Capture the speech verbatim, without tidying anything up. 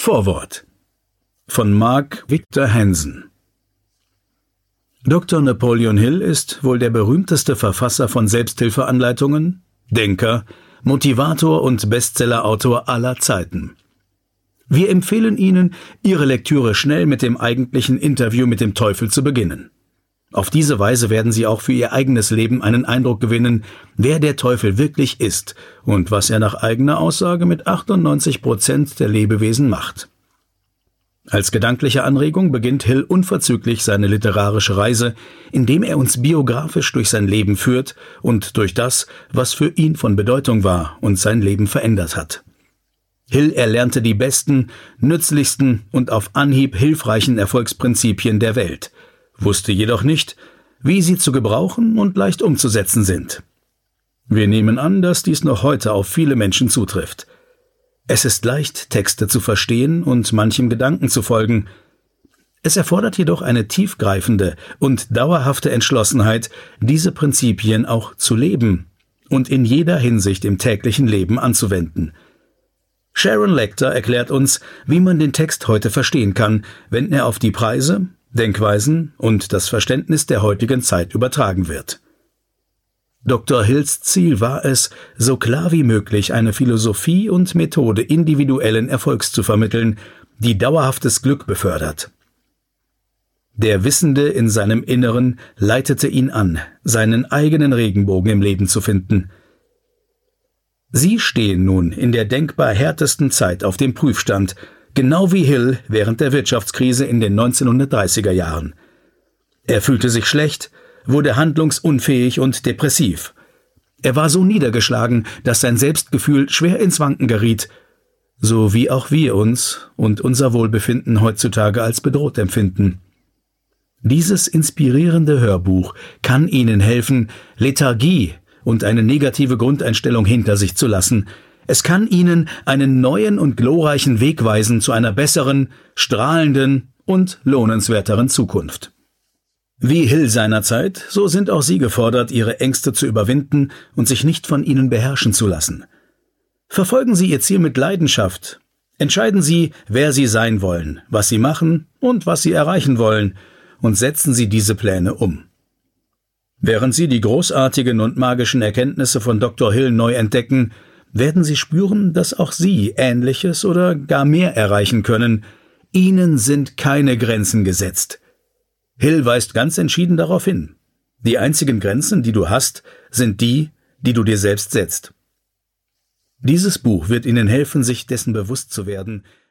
Vorwort von Mark Victor Hansen. Doktor Napoleon Hill ist wohl der berühmteste Verfasser von Selbsthilfeanleitungen, Denker, Motivator und Bestsellerautor aller Zeiten. Wir empfehlen Ihnen, Ihre Lektüre schnell mit dem eigentlichen Interview mit dem Teufel zu beginnen. Auf diese Weise werden Sie auch für Ihr eigenes Leben einen Eindruck gewinnen, wer der Teufel wirklich ist und was er nach eigener Aussage mit achtundneunzig Prozent der Lebewesen macht. Als gedankliche Anregung beginnt Hill unverzüglich seine literarische Reise, indem er uns biografisch durch sein Leben führt und durch das, was für ihn von Bedeutung war und sein Leben verändert hat. Hill erlernte die besten, nützlichsten und auf Anhieb hilfreichen Erfolgsprinzipien der Welt, wusste jedoch nicht, wie sie zu gebrauchen und leicht umzusetzen sind. Wir nehmen an, dass dies noch heute auf viele Menschen zutrifft. Es ist leicht, Texte zu verstehen und manchem Gedanken zu folgen. Es erfordert jedoch eine tiefgreifende und dauerhafte Entschlossenheit, diese Prinzipien auch zu leben und in jeder Hinsicht im täglichen Leben anzuwenden. Sharon Lechter erklärt uns, wie man den Text heute verstehen kann, wenn er auf die Preise, Denkweisen und das Verständnis der heutigen Zeit übertragen wird. Doktor Hills Ziel war es, so klar wie möglich eine Philosophie und Methode individuellen Erfolgs zu vermitteln, die dauerhaftes Glück befördert. Der Wissende in seinem Inneren leitete ihn an, seinen eigenen Regenbogen im Leben zu finden. Sie stehen nun in der denkbar härtesten Zeit auf dem Prüfstand, genau wie Hill während der Wirtschaftskrise in den neunzehnhundertdreißiger Jahren. Er fühlte sich schlecht, wurde handlungsunfähig und depressiv. Er war so niedergeschlagen, dass sein Selbstgefühl schwer ins Wanken geriet, so wie auch wir uns und unser Wohlbefinden heutzutage als bedroht empfinden. Dieses inspirierende Hörbuch kann Ihnen helfen, Lethargie und eine negative Grundeinstellung hinter sich zu lassen. Es kann Ihnen einen neuen und glorreichen Weg weisen zu einer besseren, strahlenden und lohnenswerteren Zukunft. Wie Hill seinerzeit, so sind auch Sie gefordert, Ihre Ängste zu überwinden und sich nicht von ihnen beherrschen zu lassen. Verfolgen Sie Ihr Ziel mit Leidenschaft. Entscheiden Sie, wer Sie sein wollen, was Sie machen und was Sie erreichen wollen, und setzen Sie diese Pläne um. Während Sie die großartigen und magischen Erkenntnisse von Doktor Hill neu entdecken, werden Sie spüren, dass auch Sie Ähnliches oder gar mehr erreichen können. Ihnen sind keine Grenzen gesetzt. Hill weist ganz entschieden darauf hin. Die einzigen Grenzen, die du hast, sind die, die du dir selbst setzt. Dieses Buch wird Ihnen helfen, sich dessen bewusst zu werden,